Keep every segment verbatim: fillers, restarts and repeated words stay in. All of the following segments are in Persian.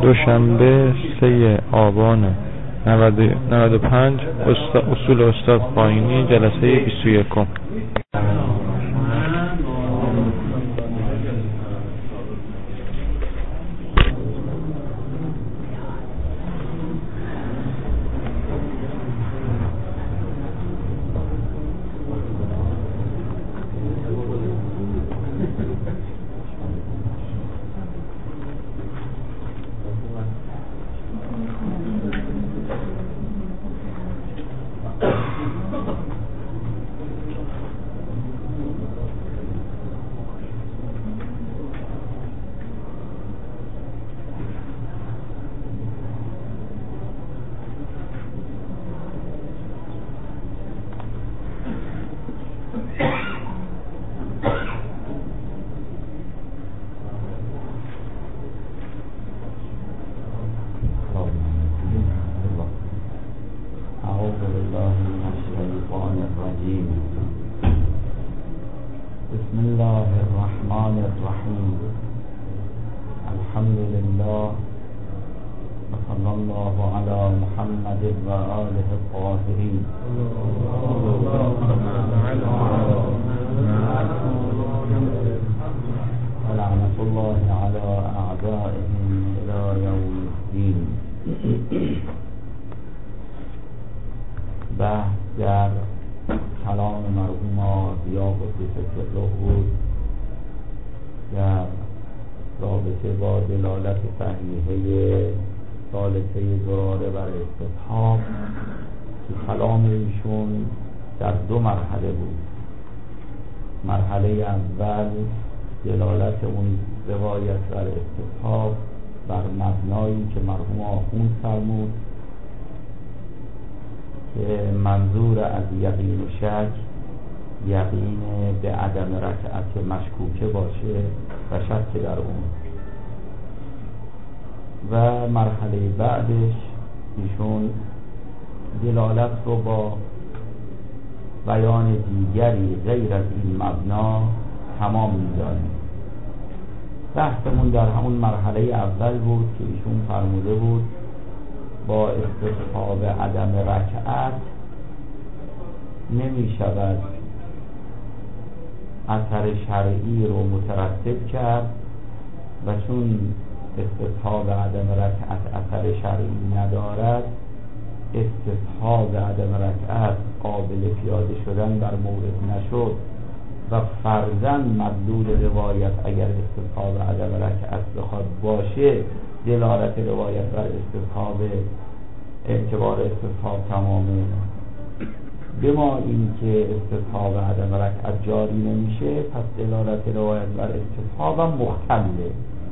دوشنبه سه آبان نود و پنج اصول استاد خاینی جلسه بیست و یکم. بسم الله الرحمن الرحیم. الحمد لله وصلی الله علی محمد و آله الطاهرین. ولعنة الله علی اعدائهم الی یوم الدین. بحث در کلام مرحوم آقیا قدس سره بود در رابطه با دلالت صحیحه ثالثه زراره بر استصحاب که کلام ایشون در دو مرحله بود. مرحله اول دلالت اون روایت بر استصحاب بر مبنایی که مرحوم آخوند فرمود که منظور از یقین و شک یقین به عدم رکعت مشکوکه باشه و شک در اون، و مرحله بعدش ایشون دلالت رو با بیان دیگری غیر از این مبنا تمام می‌داره. بحثمون در همون مرحله اول بود که ایشون فرموده بود با استصحاب عدم رکعت نمی شود اثر شرعی رو مترتب کرد و چون استصحاب عدم رکعت اثر شرعی ندارد، استصحاب عدم رکعت قابل پیاده شدن بر مورد نشد و فرضاً مدلول روایت اگر استصحاب عدم رکعت بخواد باشه دلالت روایت بر استصحاب اعتبار استصحاب تمامه. به ما این که استصحاب عدم رکعت جاری نمیشه، پس دلالت روایت بر استصحاب هم مختله.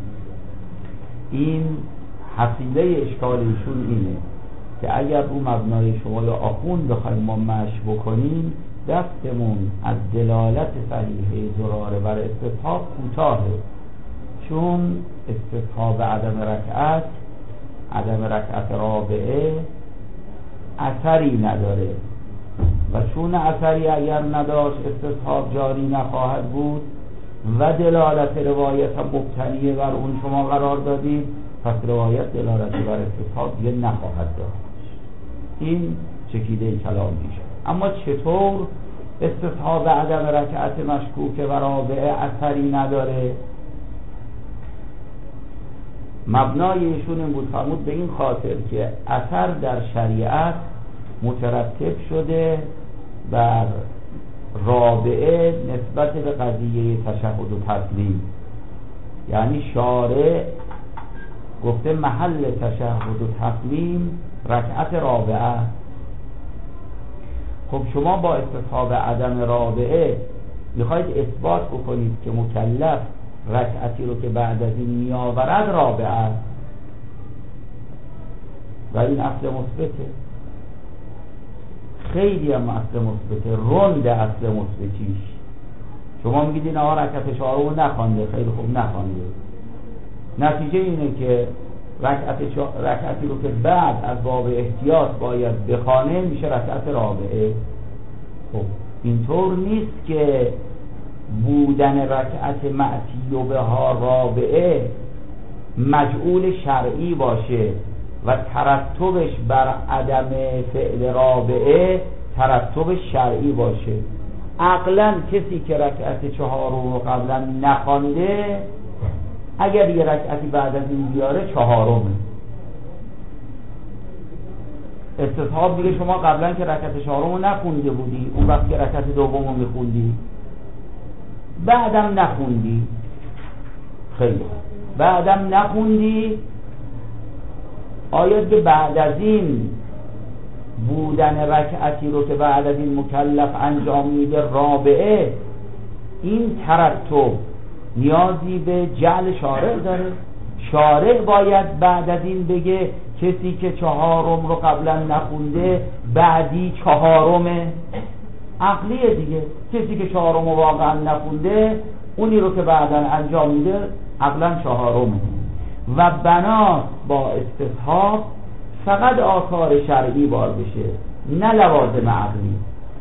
این حصیله اشکال ایشون اینه که اگر رو مبنای شما یا آخوند بخوایم ما مشی بکنیم، دستمون از دلالت صحیحه زراره بر استصحاب کوتاهه، چون استصحاب عدم رکعت عدم رکعت رابعه اثری نداره و چون اثری اگر نداشت استصحاب جاری نخواهد بود و دلالت روایت هم مبتنیه بر اون شما قرار دادید، پس روایت دلالت بر استصحاب دیگه نخواهد داشت. این چکیده کلام میشه. اما چطور استصحاب عدم رکعت مشکوکه و رابعه اثری نداره؟ مبنای ایشون این بود فرمود به این خاطر که اثر در شریعت مترتب شده بر رابعه نسبت به قضیه تشهد و تسلیم، یعنی شارع گفته محل تشهد و تسلیم رکعت رابعه. خب شما با استصحاب عدم رابعه میخواید اثبات بکنید که مکلف رکعتی رو که بعد از این میآورد رابعه، و این اصل مثبته، خیلی هم اصل مثبته، رند اصل مثبتیش. شما میگید این آقا رکعت چهارم نخوانده، خیلی خوب نخوانده، نتیجه اینه که رکعت رکعتی رو که بعد از باب احتیاط باید بخوانه میشه رکعت رابعه. خب اینطور نیست که بودن رکعت معتیو بها رابعه مجعول شرعی باشه و ترتبش بر عدم فعل رابعه ترتب شرعی باشه، عقلا کسی که رکعت چهارم رو قبلا نخوانده اگر یه رکعتی بعد از این بیاره چهارمه. استصحاب میگه شما قبلا که رکعت چهارم رو نخونده بودی، اون وقت که رکعت دوم رو میخوندی بعدم نخوندی، خیلی بعدم نخوندی، آیا که بعد از این بودن رکعتی رو که بعد از این مکلف انجام میده رابعه، این ترتب نیازی به جعل شارع داره؟ شارع باید بعد از این بگه کسی که چهارم رو قبلا نخونده بعدی چهارمه؟ عقلیه دیگه، کسی که چهارم رو واقعا نخونده اونی رو که بعدا انجام میده عقلا چهارمه. و بنات با استصحاب فقط آثار شرعی بار بشه، نه لوازم عقلی.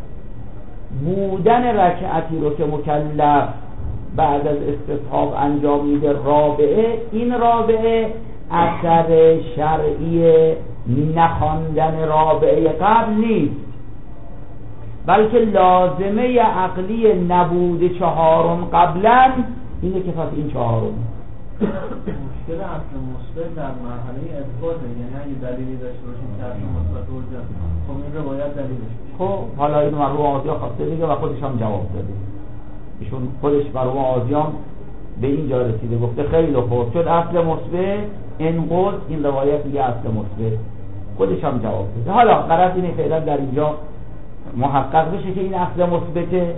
بودن رکعتی رو که مکلف بعد از استصحاب انجام میده رابعه، این رابعه اثر شرعی نخواندن رابعه قبل نیست، بلکه لازمه عقلی نبود چهارم قبلا اینه که پس این چهارم. مشکل اصل مثبت در مرحله اثباته، یعنی اگه دلیلی داشته باشیم که اصل مثبت وجود، خب این روایت دلیلش خب حالا این مرحوم آزیا خواسته دیگه و خودش هم جواب داده، ایشون خودش مرحوم آزیان به اینجا رسیده گفته خیلی خوب شد اصل مثبت انقض، این روایت دیگه اصل مثبت، خودش هم جواب داده. حالا غرض اینه فعلا در اینجا محقق بشه که این اصل مثبته،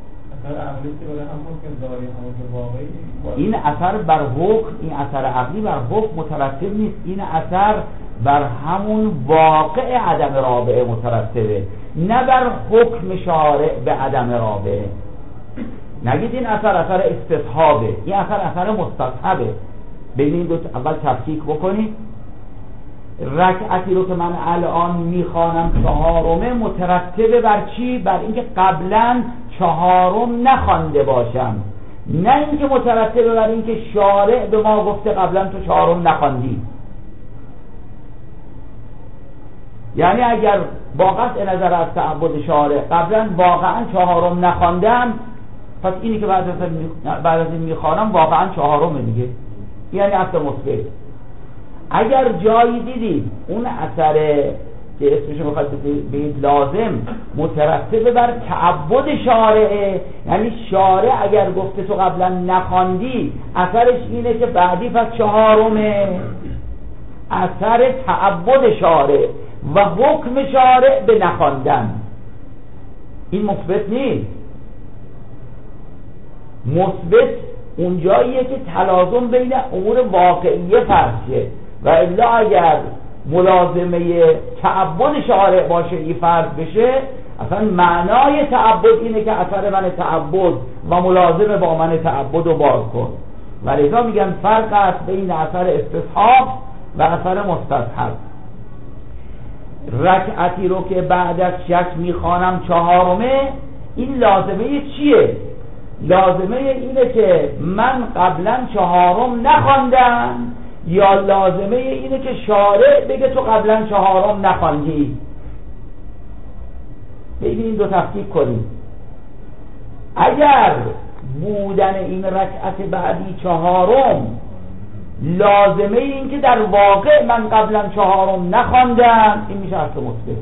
این اثر بر حکم، این اثر عقلی بر حکم مترتب نیست، این اثر بر همون واقع عدم رابعه مترتبه، نه بر حکم شارع به عدم رابعه. نگید این اثر اثر استصحابه، این اثر اثر مستصحبه. بین این دو اول تفکیک بکنید. رکعتی رو که من الان میخوانم چهارمه مترتبه بر چی؟ بر اینکه قبلا چهارم نخوانده باشم، نه اینکه مترتبه بر اینکه شارع به ما گفته قبلا تو چهارم نخواندی. یعنی اگر با قطع نظر از تعبد شارع قبلا واقعا چهارم نخواندم، پس اینی که بعد از بعد از این میخوانم واقعا چهارمه دیگه، یعنی اصل مثبت. اگر جایی دیدید اون اثر که اسمشو میخواد بگید لازم مترتب بر تعبد شارعه، یعنی شارع اگر گفته تو قبلا نخواندی اثرش اینه که بعدی پس چهارمه، اثر تعبد شارع و حکم شارع به نخواندن، این مثبت نیست. مثبت اونجاییه که تلازم بین امور واقعیه فرض شه، و الا اگر ملازمه تعبد شارع باشه ای فرض بشه، اصلا معنای تعبد اینه که اثر من تعبد و ملازمه با من تعبد رو باز کن. و لذا میگن فرق است بین اثر استصحاب و اثر مستصحب. رکعتی رو که بعد از شک میخوانم چهارمه، این لازمه چیه؟ لازمه اینه که من قبلا چهارم نخواندم، یا لازمه اینه که شارع بگه تو قبلا چهارم نخواندی؟ ببینید دو تفکیک کنید. اگر بودن این رکعت بعدی چهارم لازمه این که در واقع من قبلا چهارم نخواندم، این میشه اصل مثبت.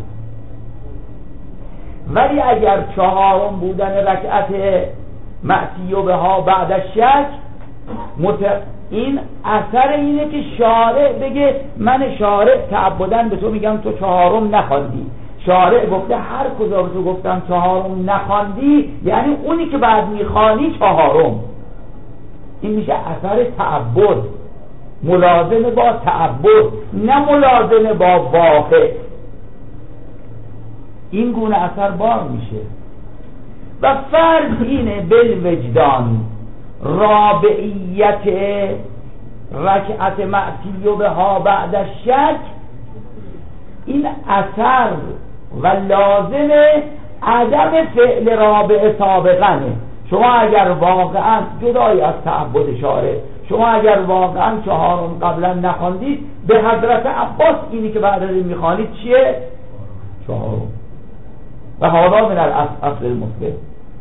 ولی اگر چهارم بودن رکعت معصیه بها بعد از شک مت... این اثر اینه که شارع بگه من شارع تعبدن به تو میگم تو چهارم نخواندی، شارع گفته هر کجا به تو گفتم چهارم نخواندی یعنی اونی که بعد میخوانی چهارم، این میشه اثر تعبد، ملازم با تعبد، نه ملازم با واقع. این گونه اثر بار میشه. و فرض اینه بالوجدان رابعیت رکعت معصیه بها بعد الشک، این اثر و لازم عدم فعل رابع سابقنه. شما اگر واقعا جدای از تعبد شارع شما اگر واقعا چهارم قبلا نخواندید به حضرت عباس اینی که بعد از این میخوانید چیه؟ چهارم. و هذا من الاصل المثبت.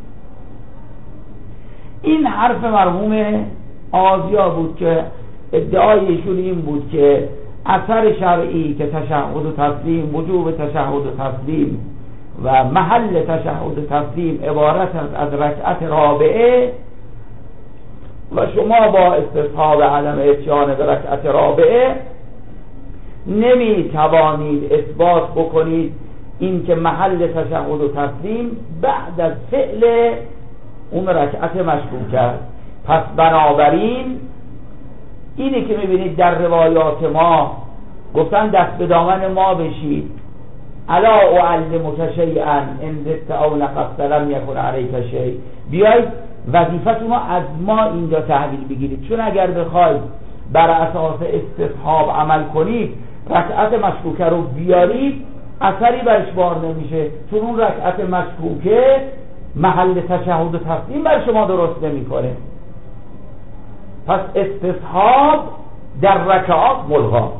این حرف مرحوم آزیا بود که ادعای ایشون این بود که اثر شرعی که تشهد و تسلیم، وجوب تشهد و تسلیم و محل تشهد و تسلیم عبارت است از رکعت رابعه و شما با استصحاب عدم اتیان به رکعت رابعه نمی توانید اثبات بکنید این که محل تشهد و تسلیم بعد از فعل اون رکعت مشکوک است. پس بنابراین اینی که میبینید در روایات ما گفتن دست به دامن ما بشید، الا اعلمک شیئا ان ذکرت او نقصت لم یکن علیک شیء، بیاید وظیفتون رو از ما اینجا تحویل بگیرید، چون اگر بخواید بر اساس استصحاب عمل کنید رکعت مشکوکه رو بیارید اثری برش بار نمیشه، چون اون رکعت مشکوکه محل تشهد و تسلیم بر شما درست نمیکنه. پس استصحاب در رکعات ملغا.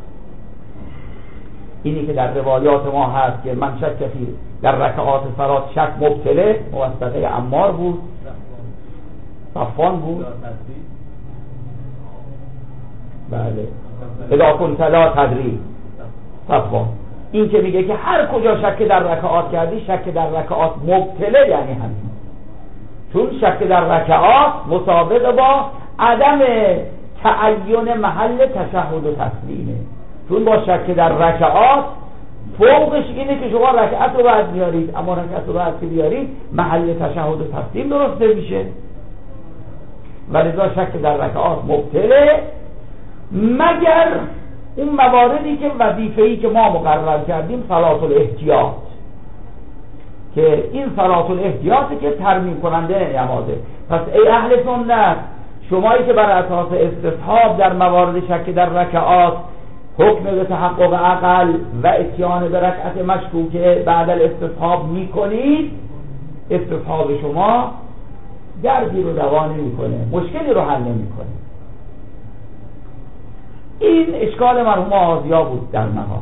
اینی که در روایات ما هست که من شک فی در رکعات فرات شک مبتله، موثقه عمار بود، صفوان بود، بله اذا كنت لا تدری، صفوان. این که میگه که هر کجا شک در رکعات کردی شک در رکعات مبتله، یعنی همین، چون شک در رکعات مسابقه با عدم تعین محل تشهد و تسلیمه، چون با شک در رکعات فوقش اینه که شما رکعت رو باید بیارید، اما رکعت رو باید که بیارید محل تشهد و تسلیم درست نمیشه، ولذا شک در رکعات مبتله، مگر اون مواردی که وظیفه‌ای که ما مقرر کردیم صلاة الاحتیاط، که این صلاة الاحتیاطی که ترمیم کننده نمازه. پس ای اهل سنت، شمایی که بر اساس استصحاب در موارد شک در رکعات حکم به تحقق عقل و اتیان به رکعت مشکوکه بعد الاستصحاب میکنید، استصحاب شما دردی رو دوا نمیکنه، مشکلی رو حل نمیکنه. این اشکال مرحوم آزیا بود در نهاد.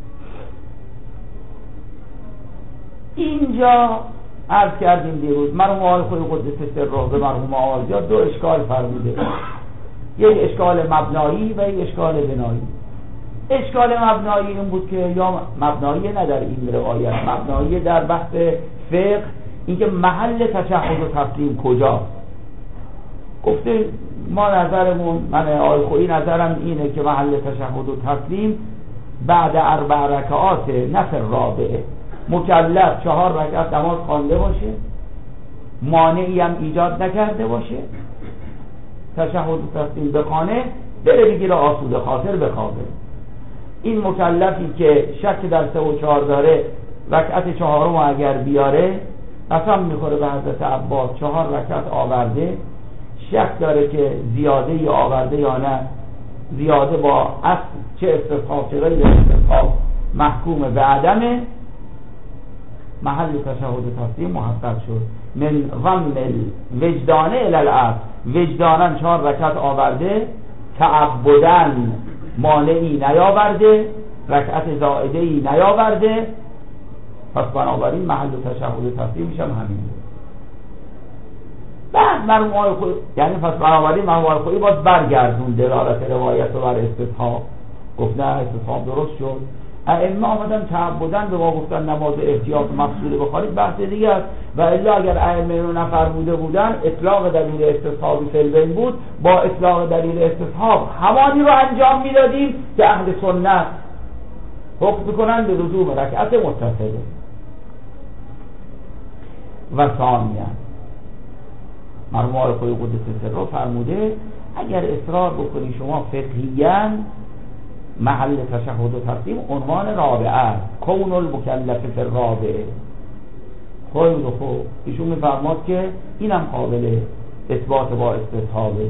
اینجا عرض کردیم دیروز مرحوم آقای خود قدس سره به مرحوم آزیا دو اشکال فرموده، یک اشکال مبنایی و یک اشکال بنایی. اشکال مبنایی این بود که یا مبنایی نه در این روایت، مبنایی در بحث فقه، اینکه محل تشهد و تسلیم کجاست. گفته ما نظرمون، من آقای خویی نظرم اینه که محل تشهد و تسلیم بعد اربع رکعات نفر رابعه، مکلف چهار رکعت نماز خوانده باشه، مانعی هم ایجاد نکرده باشه، تشهد و تسلیم بخونه، بره بگیره آسوده خاطر بخوابه. این مکلفی که شک در سه و چهار داره رکعت چهارم اگر بیاره قسم میخوره به حضرت عباس چهار رکعت آورده، شک داره که زیاده یا آورده یا نه، زیاده با اصل چه استصحاب چه غیر استصحاب محکوم به عدمه، محل تشهد و تسلیم محقق شد. من ضمن وجدانه الی الاصل، وجدانن چهار رکعت آورده، تعبدن مانعی نیاورده، رکعت زائده‌ای نیاورده، پس بنابراین محل تشهد و تسلیمش هم همین. بعد مرحوم آقای خویی، یعنی پس بنابراین مرحوم آقای خویی باز برگردون دلالت روایت رو بر استصحاب، گفت نه استصحاب درست شد. ائمه آمدن تعبدن به ما گفتن نماز احتیاط مقصود بخوانید، بحث دیگه است. و الا اگر ائمه رو نفرموده بودن اطلاق دلیل استصحابی فی‌البین بود، با اطلاق دلیل استصحاب همانی رو انجام میدادیم که اهل سنت حکم میکنن به لزوم رکعت متصله. و ثانیاً مرحوم آقای خویی قدس سره فرموده اگر اصرار بکنی شما فقهیاً محل تشهد و تسلیم عنوان رابعه است، کون المکلف فی الرابعه. خیلی خوب، ایشون میفرماد که اینم قابل اثبات با استصحابه.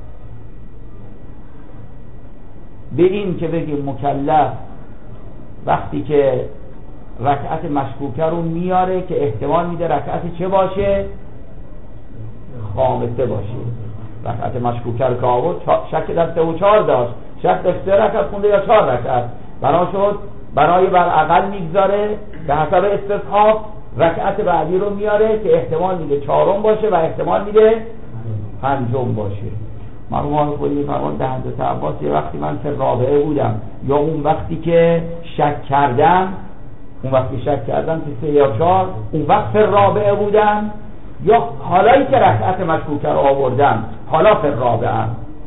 به این که بگیم مکلف وقتی که رکعت مشکوکه رو میاره که احتمال میده رکعت چه باشه؟ خامسه باشه، رکعت مشکوکه که آورد شک در سه و چهار داشت، شک داشت سه رکعت خونده یا چهار رکعت، بنا شد برای بر اقل میگذاره به حسب استصحاب رکعت بعدی رو میاره که احتمال میده چهارم باشه و احتمال میده پنجم باشه. مرحوم آقای خودی میفرمان در حضرت عباس یه وقتی من فی رابعه بودم یا اون وقتی که شک کردم، اون وقتی شک کردم که سه یا چهار، اون وقت فی رابعه بودم یا حالایی که رکعت مشکوکه رو آوردم حالا فی رابعه.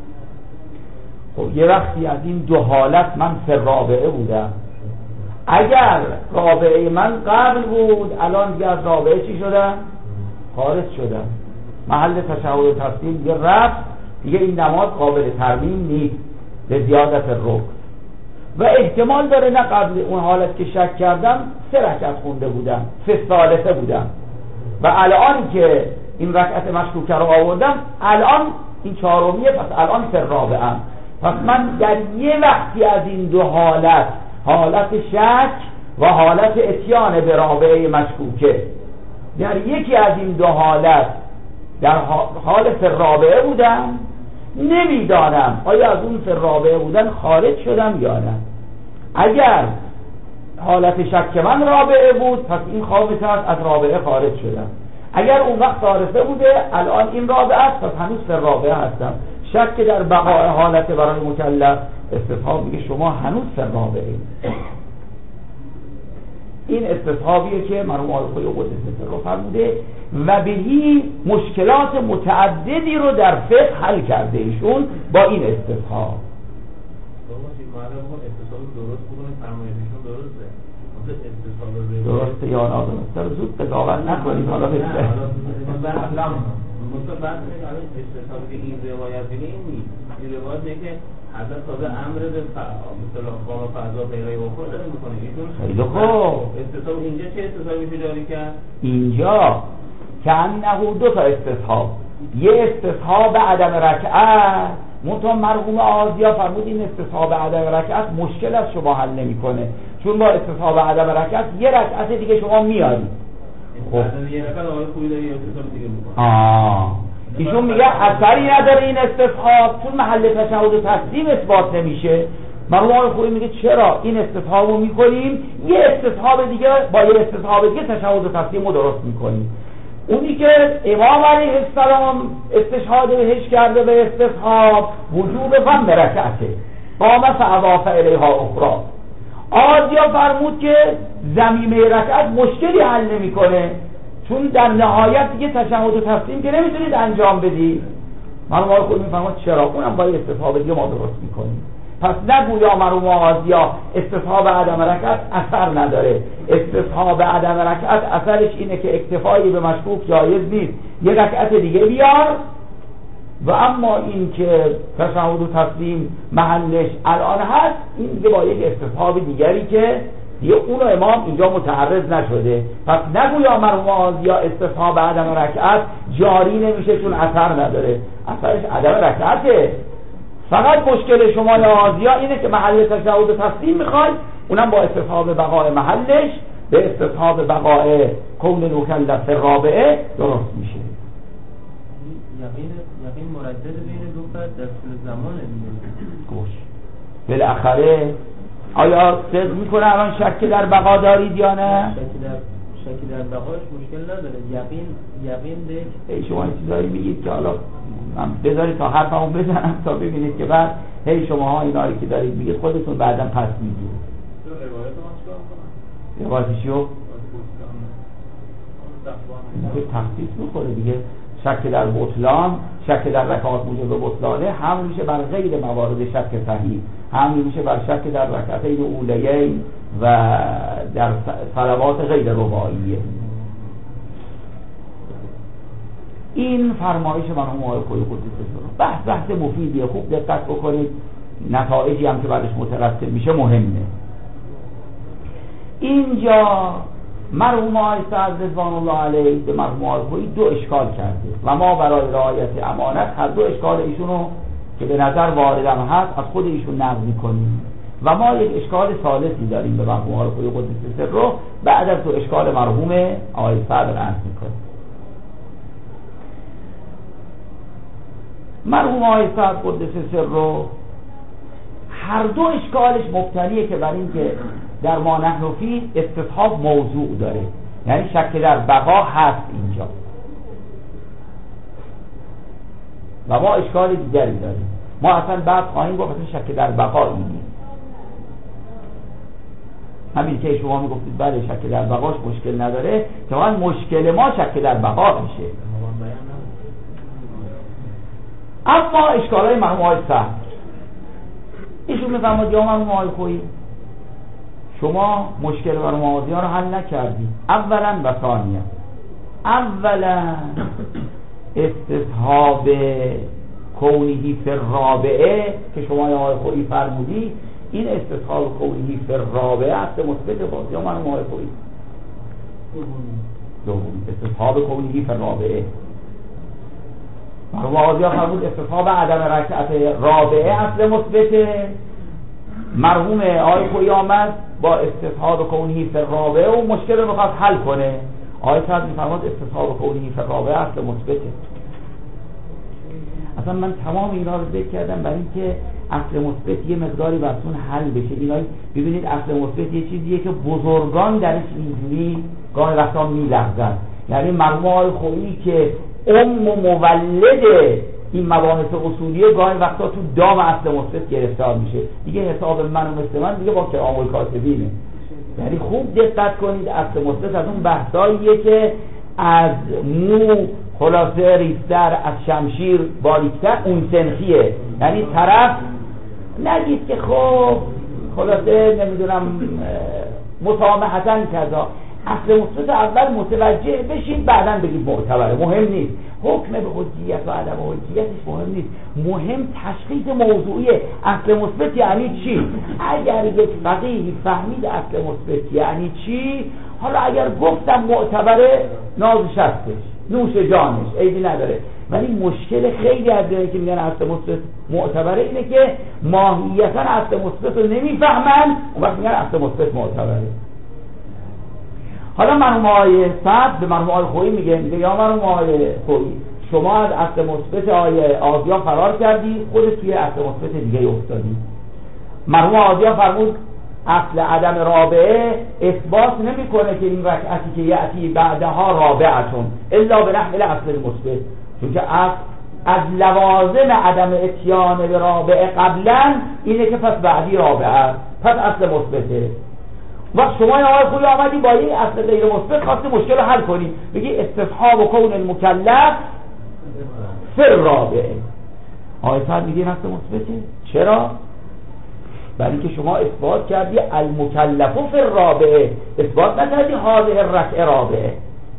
خب یه وقتی از این دو حالت من فی رابعه بودم، اگر رابعه من قبل بود الان دیگه از رابعه چی شدم؟ خارج شدم، محل تشهد و تسلیم دیگه رفت، دیگه این نماز قابل ترمیم نیست به زیادت رکن و احتمال داره نه قبل اون حالت که شک کردم سه رکعت خونده بودم، سه ثالثه بودم و الان که این رکعت مشکوکه رو آوردم الان این چهارمیه، پس الان سه رابعه. پس من در یه وقتی از این دو حالت، حالت شک و حالت اتیان به رابعه مشکوکه، در یکی از این دو حالت در حال فی رابعه بودم، نمیدانم آیا از اون فی رابعه بودن خارج شدم یا نه. اگر حالت شک من رابعه بود پس این خامسه است، از رابعه خارج شدم. اگر اون وقت ثالثه بوده الان این رابعه است، پس هنوز فی رابعه هستم. شک در بقای حالت برای مکلف استصحاب میگه شما هنوز فی رابعه. این استصحابیه که مرحوم آقای خودی قدس رو فرموده و بهی مشکلات متعددی رو در فقه حل کرده ایشون با این استصحاب. درسته یا نادرسته زود قضاوت نکنید. حالا بسته مثلا بعد استصحابی که این روایت دیگه این نیست، این روایت دیگه که حضرت تازه امر به مثلا قام فضا غیره اخرى داره میکنه. خیلی خوب، استصحاب اینجا چه استصحابی میشه جاری کرد؟ اینجا که انه دو تا استصحاب، یه استصحاب عدم رکعت، منتها مرحوم آزیا فرمود این استصحاب عدم رکعت مشکل از شما حل نمیکنه، چون با استصحاب عدم رکعت یه رکعت دیگه شما میارید. خب یه رکعت آقای خوبی داره یه استصحاب دیگه میکنه. آه ایشون میگه اثری نداره این استصحاب، چون محل تشهد و تسلیم اثبات نمیشه. مرحوم آقای خوبی میگه چرا این استصحاب رو میکنیم، یه استصحاب دیگه با یه استصحاب دیگه تشهد و تسلیم رو درست میکنیم. اونی که امام علیه السلام استشهاد بهش کرده به استصحاب وجوب فهم رکعته قام فاضاف الیها اخرى. آزیا فرمود که ضمیمه رکعت مشکلی حل نمیکنه، چون در نهایت دیگه تشهد و تسلیم که نمیتونید انجام بدید. مرحوم آقای خودی میفرماد چرا اونم با استصحاب دیگه ما درست میکنیم. پس نگویا مرحوم آزیا استصحاب عدم رکعت اثر نداره. استصحاب عدم رکعت اثرش اینه که اکتفایی به مشکوک جایز نیست، یه رکعت دیگه بیار. و اما این که تشهد و تسلیم محلش الان هست، این دیگه با یک استصحاب دیگری که دیگه اون امام اینجا متعرض نشده. پس نگویا مرحوم آزیا استصحاب عدم رکعت جاری نمیشه چون اثر نداره، اثرش عدم رکعته. فقط مشکل شما یا آزیا اینه که محل تشهد و تسلیم میخوای، اونم با استصحاب بقای محلش به استصحاب بقای کون مکلف رابعه درست میشه. یقین یقین مردد بین دو فرد در طول زمان گوش بالاخره آیا صدق میکنه الان شک در بقا دارید یا نه؟ شک در شک در بقاش مشکل نداره. یقین یقین به ای شما این چیزایی میگید که حالا من بذارید تا حرفمو بزنم تا ببینید که بعد هی شماها اینایی که دارید میگید خودتون بعداً پس میگید. روایت ما چیکار کنم؟ روایتشو که تخصیص میخوره دیگه. شک در بطلان، شک در رکعات موجب بطلانه حمل میشه بر غیر موارد شک صحیح، حمل میشه بر شک در رکعتین اولیین و در صلوات غیر رباعیه. این فرمایش مرحوم آقای خودی قدس بحث بحث مفیدیه، خوب دقت بکنید، نتایجی هم که بعدش مترتب میشه مهمه. اینجا مرحوم آقای سعد رضوان الله علیه به مرحوم آقای خودی دو اشکال کرده و ما برای رعایت امانت هر دو اشکال ایشونو که به نظر واردم هست از خود ایشون نقل می‌کنیم و ما یک اشکال ثالثی داریم به مرحوم آقای خودی قدس سره بعد از تو اشکال مرحوم آقای سعد رد می‌کنیم. مرحوم آقای سعد قدس سر رو هر دو اشکالش مبتنیه که بر این که در ما نحن فیه استصحاب موضوع داره، یعنی شک در بقا هست اینجا و ما اشکال دیگری داریم. ما اصلا بعد خواهیم گفت اصلا شک در بقا این نیست. همین که شما میگفتید بله شک در بقاش مشکل نداره، که واقعا مشکل ما شک در بقا میشه. اما اشکالای مرحوم آقای سعد ایشون میفرماد یا مرحوم آقای خویی شما مشکل مرحوم آقایان رو حل نکردی. اولا و ثانیا، اولا استصحاب کونهی فی الرابعه که شما یا آقای خویی فرمودی، این استصحاب کونهی فی الرابعه است مثبت باز یا مرحوم آقای خویی دوم استصحاب کونهی فی الرابعه. مرحوم آقایان فرمود استصحاب عدم رکعت رابعه اصل مثبته. مرحوم آقای خویی آمد با استصحاب کونهی فی الرابعه و مشکل رو میخواد حل کنه. آقای سعد میفرماد استصحاب کونهی فی الرابعه اصل مثبته. اصلا من تمام اینا رو ذکر کردم برای اینکه اصل مثبت یه مقداری براتون حل بشه. اینا ببینید اصل مثبت یه چیزیه که بزرگان درش اینجوری گاهی وقتا میلغزن. یعنی مرحوم آقای خویی که ام و مولد این مباحث اصولیه گاهی وقتا تو دام اصل مثبت گرفتار میشه. دیگه حساب من و مثل من دیگه با کرام الکاتبینه. یعنی خوب دقت کنید اصل مثبت از اون بحثاییه که از مو خلاصه ریستر، از شمشیر باریکتر اون سنخیه. یعنی طرف نگید که خب خلاصه نمیدونم مسامحتاً کذا. اصل مثبت اول متوجه بشید بعداً بگید معتبره. مهم نیست حکم به حجیت و عدم حجیتش مهم نیست، مهم تشخیص موضوعیه. اصل مثبت یعنی چی؟ اگر یک فقیهی فهمید اصل مثبت یعنی چی، حالا اگر گفتم معتبره نازش هستش، نوش جانش، عیبی نداره. ولی مشکل خیلی از اینه که میگن اصل مثبت معتبره اینه که ماهیتا اصل مثبت رو نمیفهمن، اون وقت میگن اصل مثبت معتبره. حالا مرحوم آقای سعد به مرحوم آقای خویی میگه میگه یا مرحوم آقای خویی شما از اصل مثبت آقای آزیا فرار کردی، خودت توی اصل مثبت دیگه افتادی. مرحوم آزیا فرمود اصل عدم رابعه اثبات نمیکنه که این رکعتی که یأتی بعدها رابعتون الا به نحو اصل مثبت، چون که اصل از لوازم عدم اتیان به رابعه قبلا اینه که پس بعدی رابعه، پس اصل مثبته. وقت شما یا آقای خویی آمدی با این اصل غیر مثبت خواستی مشکل رو حل کنی، بگی استصحاب کون المکلف فی الرابعه. آقای سعد میگه اصل مثبته. چرا؟ برای اینکه شما اثبات کردی المکلف فی الرابعه، اثبات نکردی هذه الرکعه رابعه.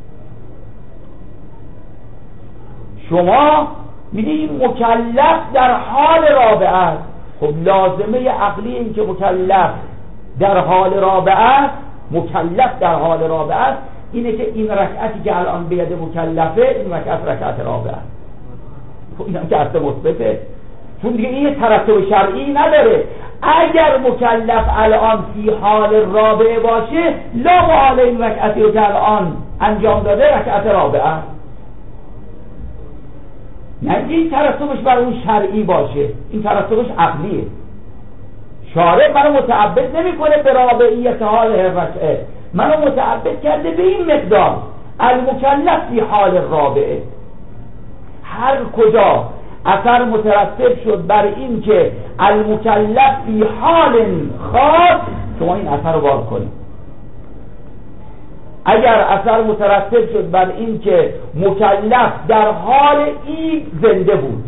شما میگی مکلف در حال رابعه است. خب لازمه عقلی این که مکلف در حال رابعه است، مکلف در حال رابعه است اینه که این رکعتی که الان به ید مکلفه این رکعت رکعت رابعه است. خب این هم که اصل مثبته، چون دیگه این ترتب شرعی نداره. اگر مکلف الان فی حال رابعه باشه لا محال این رکعتی رو که الان انجام داده رکعت رابعه است. یعنی این ترتبش برای اون شرعی باشه، این ترتبش عقلیه. شارع منو متعبد نمیکنه به رابعیت حال رکعه، منو متعبد کرده به این مقدار المکلف فی حال رابعه. هر کجا اثر مترتب شد بر این که المکلف فی حال خاص، شما این اثر رو وارد کنید. اگر اثر مترتب شد بر این که مکلف در حال عید زنده بود،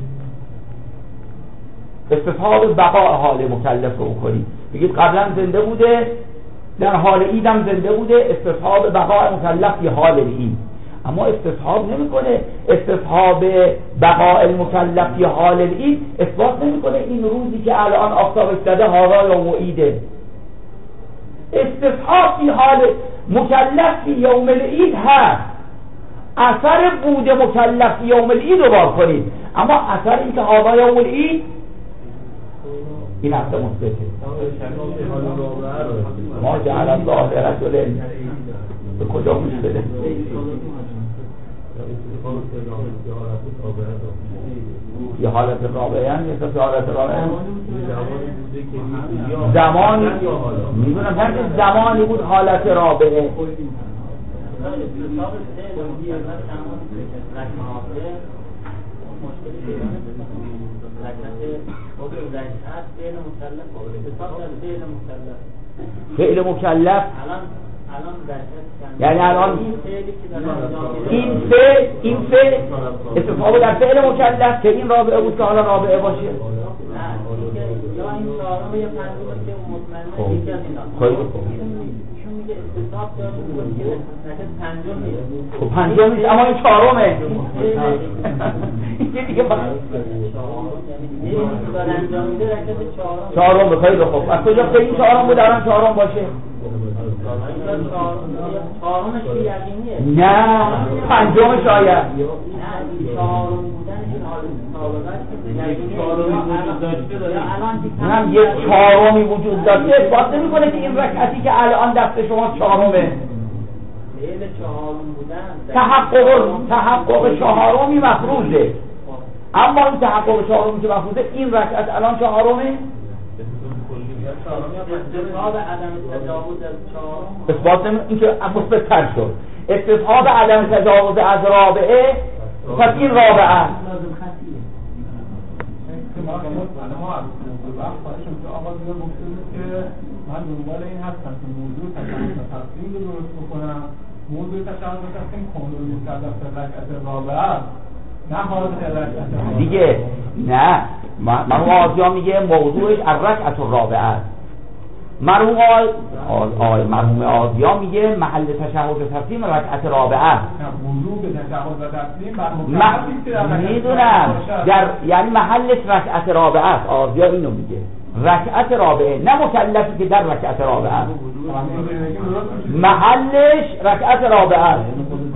استصحاب بقاء حال مکلف رو کنید، بگید قبلا زنده بوده در حال عید هم زنده بوده، استصحاب بقاء مکلف فی حال عید. اما استصحاب نمیکنه استصحاب بقاء المکلف فی حال العید، اثبات نمیکنه این روزی که الان آفتابش زده حالا یا عیده. استصحاب فی حال مکلف فی یوم العید هست، اثر بود مکلف فی یوم العید رو بار کنید، اما اثر این که حالا یوم العید این اصل مثبته. ما جعل الله رجل به کجا گوش بده؟ یه حالت رابعه هم یه تا حالت رابعه هم زمانی میدونم هر که زمانی بود حالت رابعه فعل مکلف یعنی الان این فعل این فعل اتفاق در فعل مکلف که این رابعه بود که حالا رابعه باشه یا این چهارم یا پنجم که مطمئنه یکی از اینا خیلی خوب چون میگه استصحاب داره که پنجم میشه خب پنجم نیست اما این چهارمه این دیگه چهارم به خیلی خوب از کجا که این چهارم بود الان چهارم باشه چهارمش یقینیه نه پنجم شاید چهارم بودنش اونم یه چهارمی وجود داشته اثبات نمی‌کنه که این رکعتی که الان دست شما چهارمه تحقق تحقق چهارمی مفروضه اما این تحقق چهارمی که مفروضه این رکعت الان چهارمه استصحاب عدم تجاوز از چهارم اثبات نمی این که مثبت تر شد استصحاب عدم تجاوز از رابعه پس این رابعه است ما از وقت خواهشم که آقا دیگه گفته بود که من دنبال این هستم که موضوع تشخص تصمیم رو درست بکنم موضوع تشخص تصمیم کامل مکلف رکعت رابعه است نه حالت رکعت دیگه نه مرحوم آزیا میگه موضوعش الرکعت الرابعه است مرحوم آی مرحوم آزیا میگه محل تشهد و تسلیم رکعت رابعه است موضوع به تشهد و تسلیم بر مکلفی که میدونم در یعنی محلش رکعت رابعه است آزیا اینو میگه رکعت رابعه نه مکلفی که در رکعت رابعه است محلش رکعت رابعه است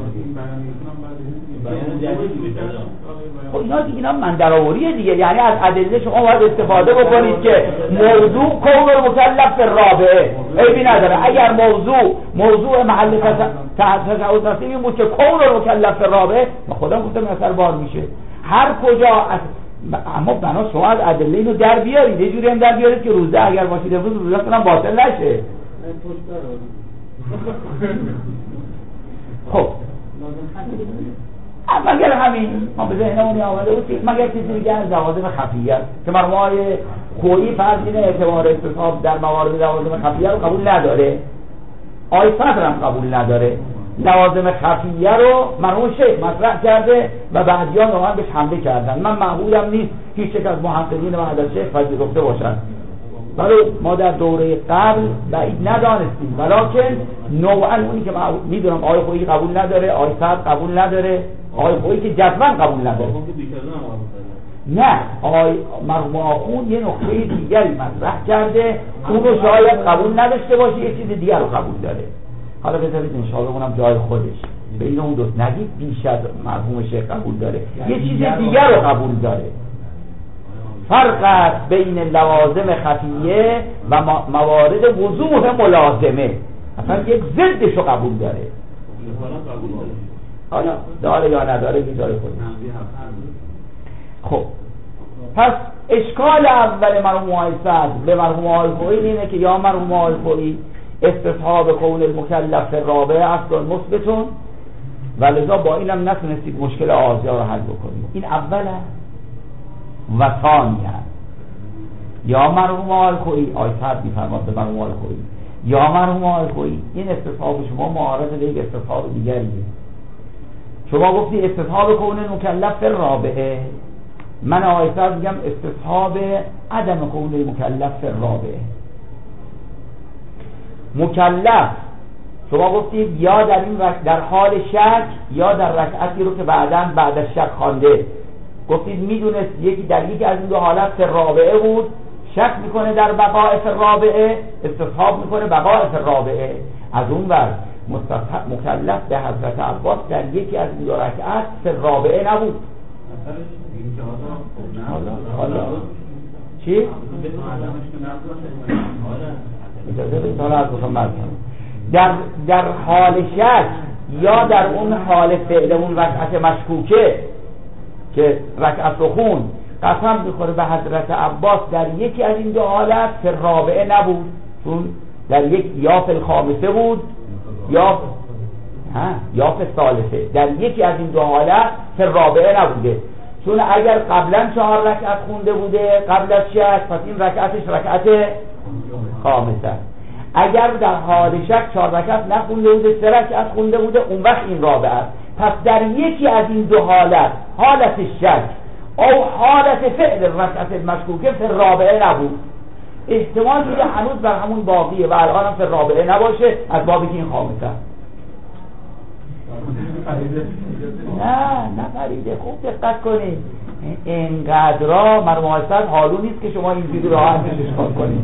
خب اینا دیگه اینا مندرآوریه دیگه یعنی از ادله شما باید استفاده بکنید که موضوع کون مکلف رابعه عیبی نداره اگر موضوع موضوع محل تشهد تسلیم بود که کون مکلف رابعه ما خودم گفتم اثر بار میشه هر کجا از اما بنا شما از ادله اینو در بیارید یه جوری هم در بیارید که روزه اگر باشید امروز روزتون هم باطل نشه خب مگر همین ما به ذهنمون آمده بود که مگر چیزی دیگه از لوازم خفیه است که مرموهای خویی فرض اینه اعتبار استصحاب در موارد لوازم خفیه رو قبول نداره آی صدر هم قبول نداره لوازم خفیه رو مرحوم شیخ مطرح کرده و بعدیان رو هم بهش حمله کردن من معقولم نیست هیچ یک از محققین بعد از شیخ پذیرفته باشن ولی ما در دوره قبل بعید ندانستیم ولکن نوعا اونی که میدونم آی خویی قبول نداره آی صدر قبول نداره آقای خویی که جزمن قبول نداره نه آقای مرحوم آخوند یه نقطه دیگری مطرح کرده اون رو شاید قبول نداشته باشه یه چیز دیگر رو قبول داره حالا بذارید انشاءالله اونم جای خودش بین اون دوست نگید بیش از مرحوم شیخ قبول داره یه چیز دیگر رو قبول داره فرق است بین لوازم خفیه و موارد وضوح ملازمه اصلا یک ضدش رو قبول داره حالا داره یا نداره بیزار خودش خب پس اشکال اول مرحوم آقای صدر به مرحوم آقای خویی اینه که یا مرحوم آقای خویی استصحاب قول المکلف رابعه اصل مثبتون و لذا با اینم نتونستید مشکل آزیا رو حل بکنید این اوله و ثانیه یا مرحوم آقای خویی آقای صدر میفرماد به مرحوم آقای خویی یا مرحوم آقای خویی این استصحاب شما معارض به یک استصحاب دیگریه شما گفتی استصحاب کون مکلف رابعه من آقای صدر میگم استصحاب عدم کون مکلف رابعه مکلف شما گفتید یا در این رک... در حال شک یا در رکعتی رو که بعداً بعد از شک خوانده گفتید میدونست یکی در یکی از این دو حالت رابعه بود شک میکنه در بقاء رابعه استصحاب میکنه بقاء رابعه از اون ور مکلف به حضرت عباس در یکی از این دو رکعت سر رابعه نبود حالا حالا چی؟ اجازه بدید حالا از بخوام مرد در در حال شک یا در اون حال فعل اون رکعت مشکوکه که رکعت رو خون قسم میخوره به حضرت عباس در یکی از این دو حالت فی الرابعه نبود، چون در یک یا فی الخامسه بود یا ها یا فی الثالثه، در یکی از این دو حالت فی الرابعه نبوده، چون اگر قبلا چهار رکعت خونده بوده قبل از شک پس این رکعتش رکعت خامسه، اگر در حال شک چهار رکعت نخونده بوده سه رکعت خونده بوده اون وقت این رابعه است. پس در یکی از این دو حالت، حالت شک او حالت فعل رکعت مشکوکه فی الرابعه نبود، احتمال میده هنوز بر همون باقیه و الان هم فی الرابعه نباشه از بابی که این خامسه است. نه نه فریده خوب دقت کنید، اینقدرا مرموحسن حالو نیست که شما اینجوری راحت اشکال کنید.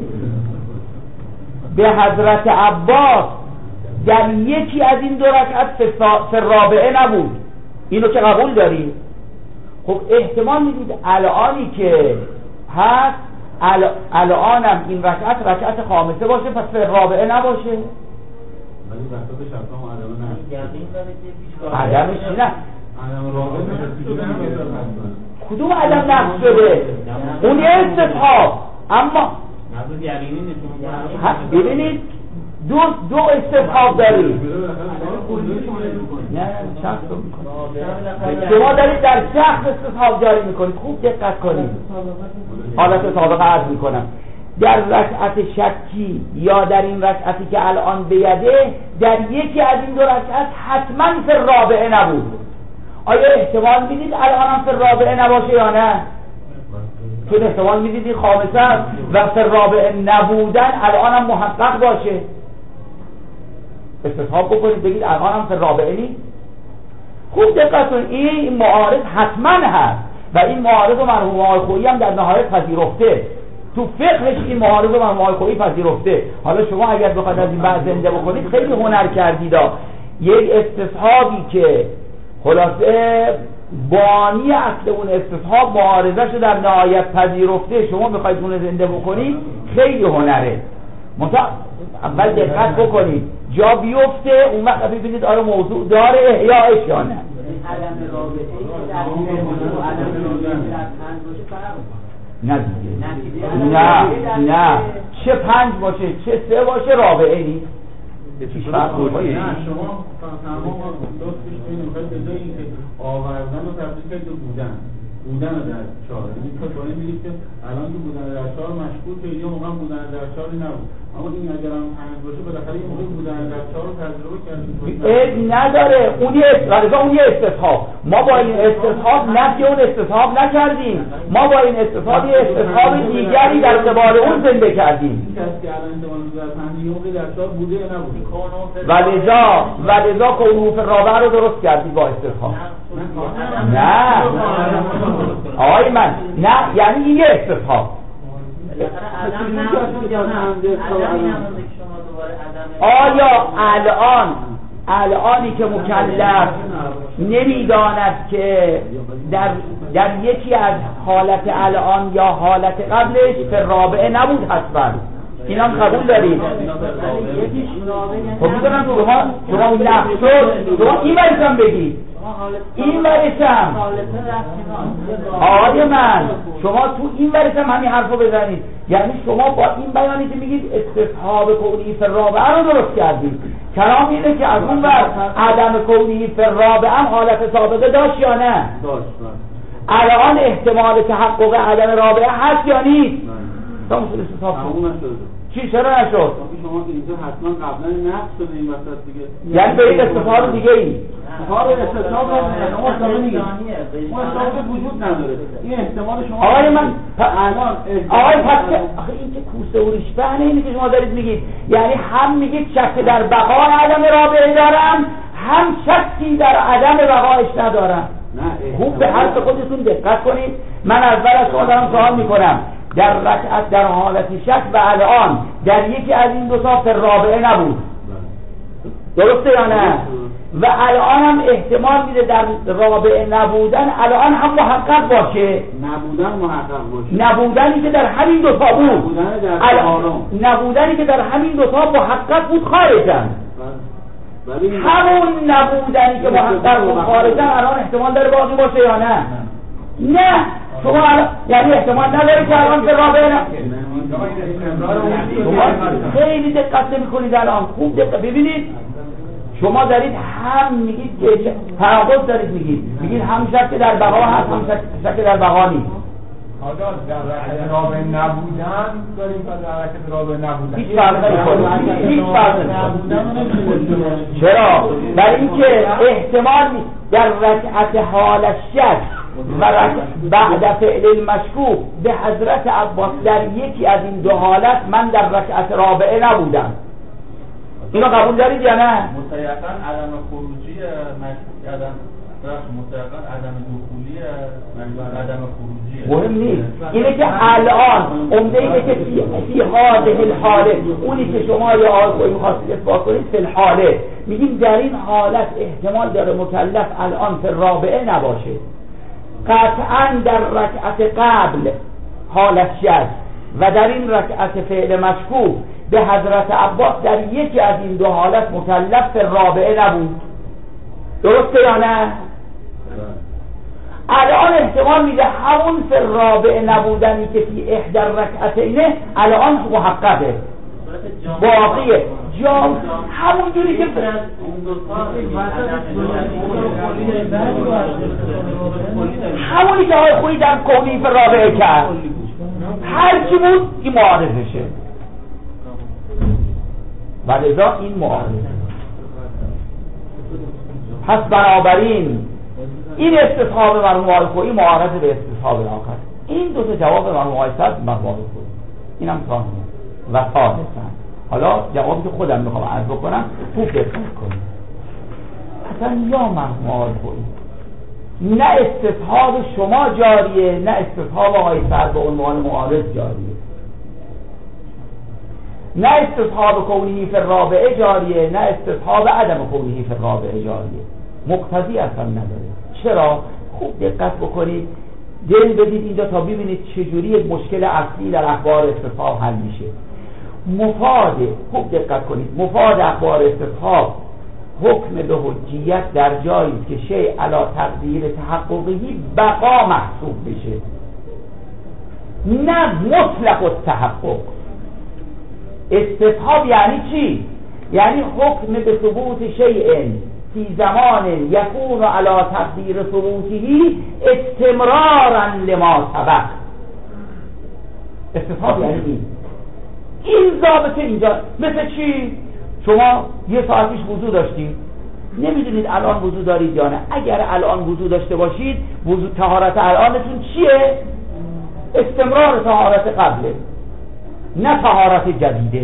به حضرت عباس در یکی از این دو رکعت فی الرابعه نبود، اینو که قبول دارید؟ خب احتمال میدید الانی که هست الانم این رکعت رکعت خامسه باشه پس فی الرابعه نباشه. ولی وسط شب هم عدم نه عدمش چی نه؟ عدم رابطه کدوم عدم نقص شده؟ اون استصحاب، اما نظر یقینی نیست. ببینید دو دو استصحاب دارید. نه شخص رو میکنید شما دارید در شخص استصحاب جاری میکنید. خوب دقت کنید، حالت سابقه عرض میکنم، در رکعت شکی یا در این رکعتی که الان بیده در یکی از این دو رکعت حتما فی الرابعه نبود. آیا احتمال میدید الان هم فی الرابعه نباشه یا نه؟ چون احتمال میدید این خامسه است و فی الرابعه نبودن الان هم محقق باشه. استصحاب بکنید بگید الان هم فی الرابعه نیست. خوب دقت کنید، این معارض حتما هست و این معارض و مرحوم آقای خویی هم در نهایت پذیرفته، تو فقهش این معارض و مرحوم آقای خویی پذیرفته. حالا شما اگر بخواید از این بعد زنده بکنید خیلی هنر کردید. یک استصحابی که خلاصه بانی اصل اون استصحاب معارضش رو در نهایت پذیرفته شما بخواید اون زنده بکنید خیلی هنره. منتها اول دقت بکنید جا بیفته اون وقت ببینید آیا موضوع داره احیاءش یا نه. عدم رابطه ای در موضوع عدم رابطه در پنج باشه فرق نه نه نه چه پنج باشه چه سه باشه رابعه نیست. چیش فرق باشه؟ نه شما تمام دوستش ببینید میخواید به جایی که آوردن و تبدیل کرد به بودن بودن در چهار، یعنی تو باید میگید که الان که بودن در چهار مشکوکه یا موقع بودن در چهار نبود، اما این اگر هم پنج باشه بالاخره یه موقع بودن در چهار رو تجربه کردید. اب نداره، اون یه غالبا اون یه استصحاب، ما با این استصحاب نفی اون استصحاب نکردیم، ما با این استصحاب یه استصحاب دیگری در قبال اون زنده کردیم. این کسی که الان انتقال در پنج یه موقع در چهار بوده یا نبوده ولذا ولذا کنوف رابعه رو درست کردید با استصحاب. نه آقای من نه، یعنی این یه استصحاب. آیا الان الانی که مکلف نمیداند که در در یکی از حالت الان یا حالت قبلش فی رابعه نبود حتما؟ این هم قبول دارید؟ خب میدونم شما شما نقص شد شما این بریسم بگید این بریسم آقای من شما تو این بریسم همین حرف رو بزنید. یعنی شما با این بیانی که میگید استصحاب کونی فی الرابعه رو درست کردید، کلام اینه که از اون بر عدم کونی فی الرابعه هم حالت سابقه داشت یا نه؟ داشت. الان احتمال تحقق عدم رابعه هست یا نیست؟ تا مسئول استصحاب چی چرا نشد؟ شما که اینجا حتما قبلا نقص شده این وسط دیگه، یعنی به این استصحاب دیگه ای کار استصحاب رو ما اصلا میگیم ما اصلا وجود نداره. این احتمال شما آقای من الان آقای پس آخه این که کوسه و ریشبهنه اینی که شما دارید میگید، یعنی هم میگید شک در بقای عدم رابعه دارم هم شکی در عدم بقایش ندارم. خوب به حرف خودتون دقت کنید. من اول از شما دارم سوال میکنم در رکعت در حالت شک و الان در یکی از این دو تا فی الرابعه نبود، درسته یا نه؟ و الان هم احتمال میده در رابعه نبودن الان هم محقق باشه. نبودن محقق باشه، نبودنی که در همین دو تا بود، نبودن در نبودنی که در همین دو تا محقق بود خارجن. همون نبودنی که محقق و خارجن الان احتمال داره باقی باشه یا نه؟ نه. شما یعنی احتمال نداره که الان به رابطه نه. شما خیلی دقت نمی کنید الان. خوب دقت ببینید. شما دارید هم میگید که تناقض دارید میگید میگید هم شک در بقا هست هم شک در بقا نیست. آجا در رکعت رابع نبودن داریم تا در رکعت رابع نبودن هیچ فرق نمی‌کنه. هیچ فرق نمی‌کنه. چرا؟ برای اینکه احتمال نیست در رکعت حال شک و بعد فعل المشکوک به حضرت عباس در یکی از این دو حالت من در رکعت رابعه نبودم. اینو قبول دارید یا نه؟ مطلقاً عدم خروجی مشکوک عدم مطلقاً عدم دخولی عدم خروجی مهم نیست. اینه که الان عمده اینه که فی فی هذه الحاله اونی که شما یا آقای می‌خواستید اثبات کنید فی الحاله میگیم در این حالت احتمال داره مکلف الان فی الرابعه نباشه. قطعاً در رکعت قبل حالت شد و در این رکعت فعل مشکوک به حضرت عباس در یکی از این دو حالت مکلف فی الرابعه نبود. درسته یا نه؟ الان احتمال میده همون فی الرابعه نبودنی که فی احدى الرکعتین الان محققه باقیه جا همون جوری که همونی که های خویی در کونی فی الرابعه کرد هر چی بود این معارضشه و لذا این معارضه. پس بنابراین این استصحاب مرحوم آقای خویی معارض به استصحاب آخر. این دو تا جواب مرحوم آقای صدر مرحوم آقای خویی اینم ثانیه و ثالثا. حالا جوابی که خودم میخوام عرض بکنم خوب دقت کنید. اصلا یا مرحوم آقای خویی نه استصحاب شما جاریه نه استصحاب آقای صدر به عنوان معارض جاریه. نه استصحاب کونی فی الرابعه جاریه نه استصحاب عدم کونی فی الرابعه جاریه. مقتضی اصلا نداره. چرا؟ خوب دقت بکنید دل بدید اینجا تا ببینید چجوری مشکل اصلی در اخبار استصحاب حل میشه. مفاد خوب دقت کنید مفاد اخبار استصحاب حکم به حجیت در جایی که شیء علی تقدیر تحققی بقا محسوب بشه نه مطلق التحقق. استصحاب یعنی چی؟ یعنی حکم به ثبوت شیء فی زمان یکون علی تقدیر ثبوته استمرارا لما سبق. استصحاب یعنی این این ضابطه اینجا. مثل چی؟ شما یه ساعتیش وضو داشتید نمیدونید الان وضو دارید یا نه. اگر الان وضو داشته باشید وضو طهارت الانتون چیه؟ استمرار طهارت قبله نه طهارت جدیده.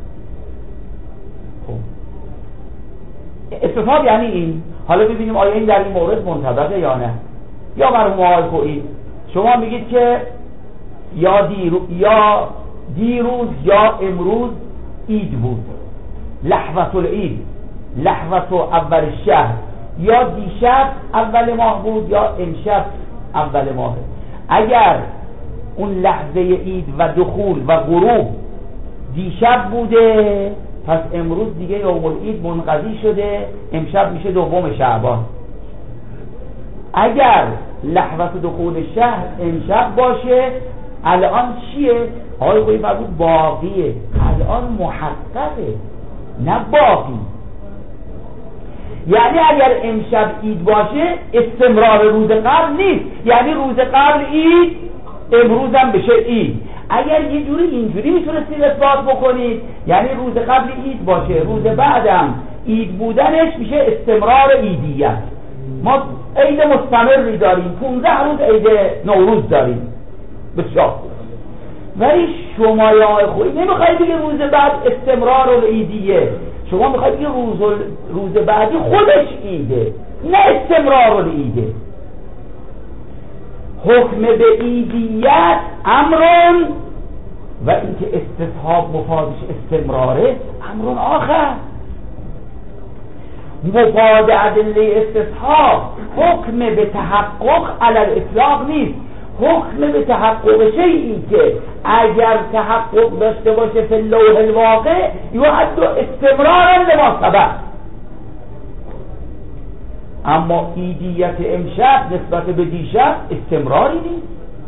خب استصحاب یعنی این. حالا ببینیم آیا این در این مورد منطبقه یا نه. یا مرحوم آقای خویی شما میگید که یا دیرو یا دیروز یا امروز عید بود لحظه العید لحظه اول شهر یا دیشب اول ماه بود یا امشب اول ماه. اگر اون لحظه عید و دخول و غروب دیشب بوده پس امروز دیگه یوم العید منقضی شده امشب میشه دوم شعبان. اگر لحظه دخول شهر امشب باشه الان چیه؟ آقای خویی فرمود باقیه. الان محققه نه باقی. یعنی اگر امشب عید باشه استمرار روز قبل نیست. یعنی روز قبل عید امروز هم بشه عید. اگر یه جوری اینجوری میتونستید اثبات بکنید یعنی روز قبل عید باشه روز بعدم عید بودنش میشه استمرار عیدیت. ما عید مستمری داریم پونزده روز عید نوروز داریم بسیار. ولی شما یا آقای خویی نمیخواید بگید روز بعد استمرار العیدیه. شما میخواید بگید روز روز بعدی خودش عیده نه استمرار العیده. حکم به عیدیت امرون و اینکه استصحاب مفادش استمراره امرون آخر. مفاد ادله استصحاب حکم به تحقق علی الاطلاق نیست. حکم به تحقق شیئی که اگر تحقق داشته باشه فی اللوح الواقع یعد استمرارا لما سبق. اما ایدیت امشب نسبت به دیشب استمراری نیست.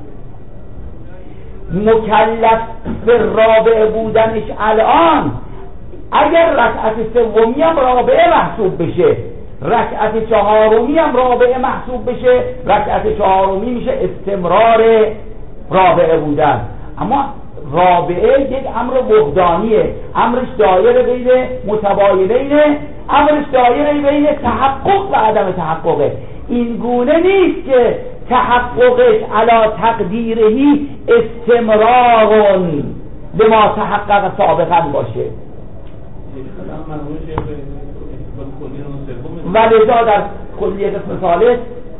مکلف به رابعه بودنش الان اگر رکعت سومی هم رابعه محسوب بشه، رکعت چهارمی هم رابعه محسوب بشه، رکعت چهارمی میشه استمرار رابعه بودن. اما رابعه یک امر وحدانیه، امرش دایره بین متباینینه، امرش دایره بین تحقق و عدم تحققه. این گونه نیست که تحققش علی تقدیرهی استمرار لما تحقق سابقا باشه. ولذا در کلیه قسم ثالث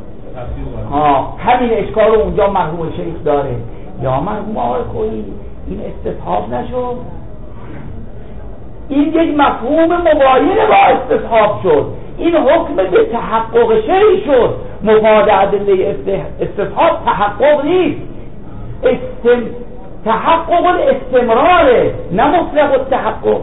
همین اشکال رو اونجا مرحوم شیخ داره. یا مرحوم آقای خویی این استصحاب نشد، این یک مفهوم مباین با استصحاب شد، این حکم به تحقق شیء شد. مفاد ادله استصحاب تحقق نیست، استم... تحقق الاستمراره نه مطلق التحقق.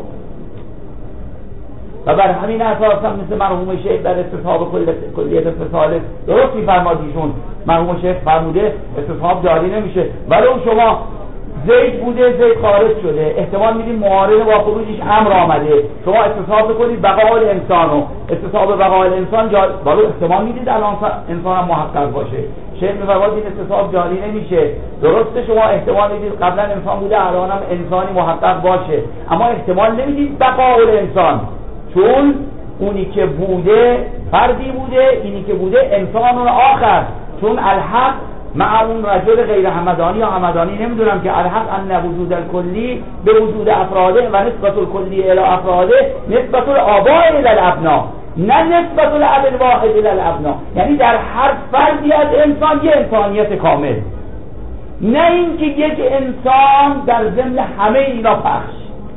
و بر همین اساس هم مثل مرحوم شیخ در استصحاب کلیه قسم ثالث درست می‌فرماد ایشون. مرحوم شیخ فرموده استصحاب جاری نمیشه، ولی اون شما زید بوده زید خارج شده، احتمال میدیم معارض با خروجش امر آمده، شما استصحاب بکنید بقاء الانسانو، استصحاب بقاء الانسان جاری، ولی احتمال میدید الان انسان هم محقق باشه. شیخ می‌فرماد این استصحاب جاری نمیشه. درسته شما احتمال میدید قبلا انسان بوده الان هم انسانی محقق باشه، اما احتمال نمیدید بقاء الانسان، چون اونی که بوده فردی بوده، اینی که بوده انسان آخر. چون الحق مع اون رجل غیر همدانی یا همدانی نمیدونم که الحق ان وجود الکلی به وجود افراده و نسبت الکلی الی افراده نسبت الآباء الی الابنا، نه نسبت الاب الواحد الی الابنا. یعنی در هر فردی از انسان یه انسانیت کامل، نه اینکه یک انسان در ضمن همه اینا پخش.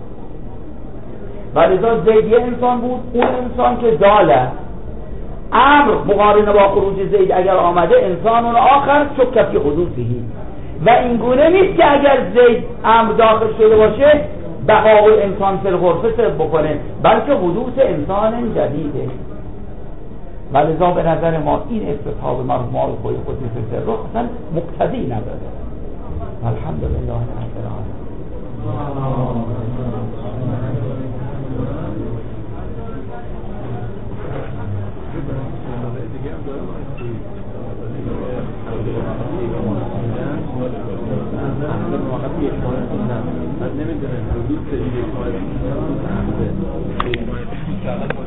ولذا زید یه انسان بود، اون انسان که داله امر مقارنه با خروج زید اگر آمده انسان اون آخر شک فی حدوثهی. و این گونه نیست که اگر زید امر داخل شده باشه بقاء انسان فی الغرفه صرف بکنه، بلکه حدوث انسان جدیده. ولذا به نظر ما این استصحاب مرحوم آقای خویی قدس سره اصلا مقتضی نداره. الحمدلله رب العالمین.